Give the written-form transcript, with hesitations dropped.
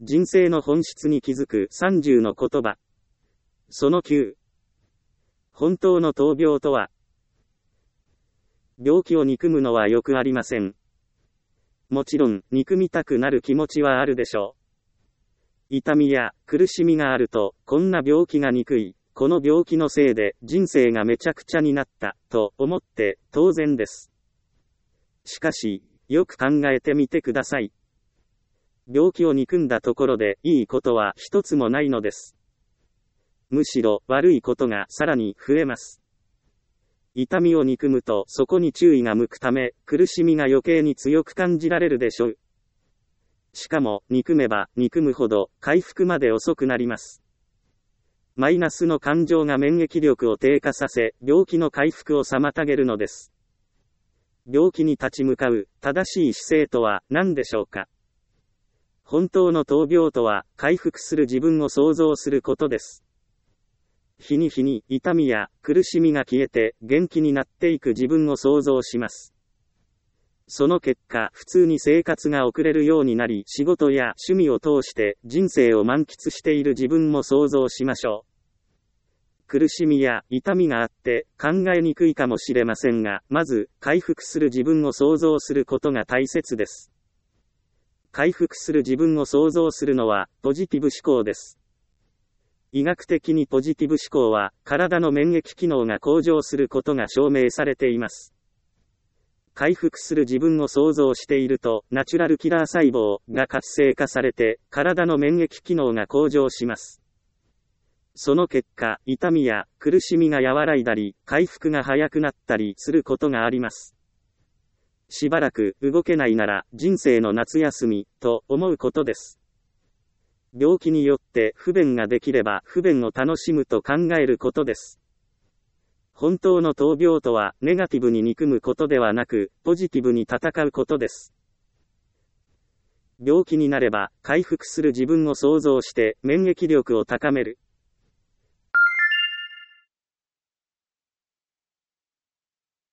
人生の本質に気づく30の言葉。その9。本当の闘病とは。病気を憎むのはよくありません。もちろん、憎みたくなる気持ちはあるでしょう。痛みや苦しみがあると、こんな病気が憎い、この病気のせいで人生がめちゃくちゃになった、と思って当然です。しかし、よく考えてみてください。病気を憎んだところでいいことは一つもないのです。むしろ悪いことがさらに増えます。痛みを憎むとそこに注意が向くため、苦しみが余計に強く感じられるでしょう。しかも、憎めば憎むほど回復まで遅くなります。マイナスの感情が免疫力を低下させ、病気の回復を妨げるのです。病気に立ち向かう正しい姿勢とは何でしょうか。本当の闘病とは、回復する自分を想像することです。日に日に痛みや苦しみが消えて元気になっていく自分を想像します。その結果、普通に生活が送れるようになり、仕事や趣味を通して人生を満喫している自分も想像しましょう。苦しみや痛みがあって考えにくいかもしれませんが、まず回復する自分を想像することが大切です。回復する自分を想像するのはポジティブ思考です。医学的にポジティブ思考は体の免疫機能が向上することが証明されています。回復する自分を想像していると、ナチュラルキラー細胞が活性化されて、体の免疫機能が向上します。その結果、痛みや苦しみが和らいだり、回復が早くなったりすることがあります。しばらく動けないなら人生の夏休みと思うことです。病気によって不便ができれば不便を楽しむと考えることです。本当の闘病とはネガティブに憎むことではなく、ポジティブに戦うことです。病気になれば回復する自分を想像して免疫力を高める。